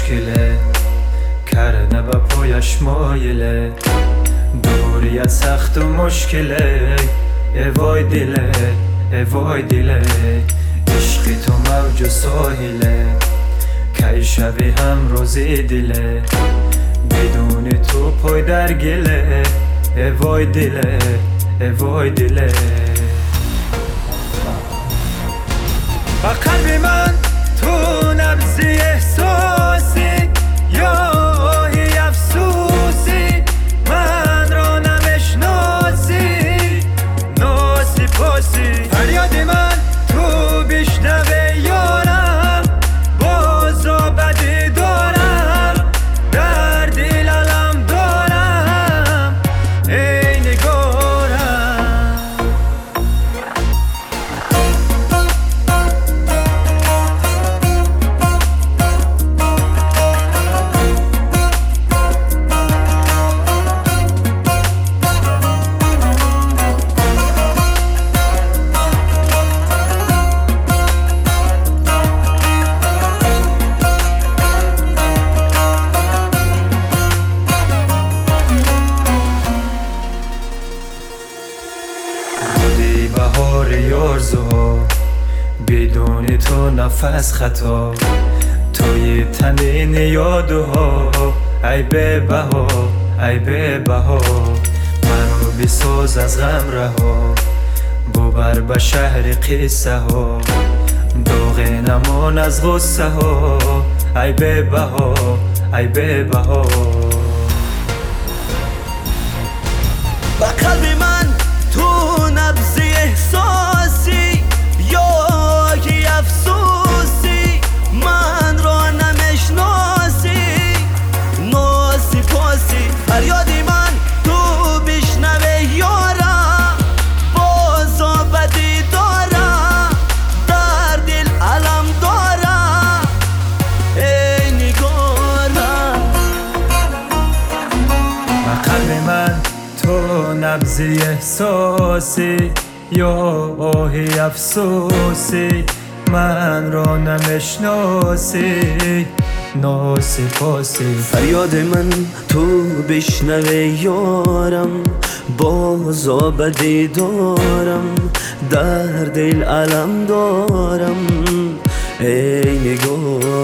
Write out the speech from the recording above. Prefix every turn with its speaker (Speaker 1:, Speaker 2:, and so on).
Speaker 1: مشکله کرده به پایش مایله دوری از سخت و مشکله وای دله وای دله عشقی تو موج و ساحله کی شبی هم روزی دله بدون تو پای در گله وای دله وای دله با قلب من تو نبضی احساسی یا آهی افسوسی من را نمیشناسی ناسی پاسی فریاد من تو بشنوه یارم بازا بدی دارم در دل علم دارم ای نگارم بهار یارزوها بدون تو نفس خطا توی تنین یادها ای به بها ای به بها منو بساز از غم رها ببر به شهر قصه ها داغ نمان از غصه ها ای به بها ای به بها
Speaker 2: با قلب من تو نبض احساسی یا آهی افسوسی من را نمیشناسی ناسی پاسی فریاد من تو بشنوه یارم بازا بدی دارم در دل علم دارم ای نگارم
Speaker 1: با قلب من تو نبضی احساسی یا آهی افسوسی من را نمیشناسی ناسی پاسی
Speaker 2: فریاد من تو بشنوه یارم بازا بدی دارم در دل علم دارم ای نگارم